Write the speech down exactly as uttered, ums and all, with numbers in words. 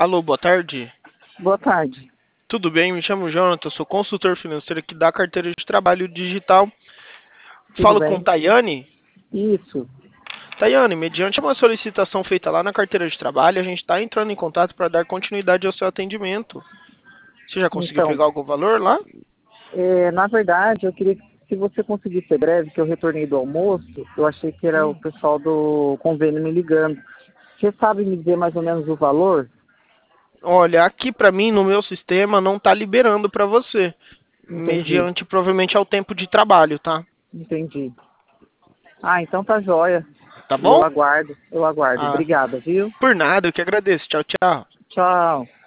Alô, boa tarde. Boa tarde. Tudo bem? Me chamo Jonathan, sou consultor financeiro aqui da carteira de trabalho digital. Tudo Falo com bem? Tayane. Isso. Tayane, mediante uma solicitação feita lá na carteira de trabalho, a gente está entrando em contato para dar continuidade ao seu atendimento. Você já conseguiu Então, pegar algum valor lá? é, na verdade, eu queria que se você conseguisse ser breve, que eu retornei do almoço, eu achei que era o Hum. pessoal do convênio me ligando. Você sabe me dizer mais ou menos o valor? Olha, aqui para mim no meu sistema não está liberando para você, Entendi, mediante provavelmente ao tempo de trabalho, tá? entendi. Ah, então tá jóia. Tá Eu bom? aguardo, eu aguardo. Ah, Obrigada, viu? por nada, eu que agradeço. Tchau, tchau. Tchau.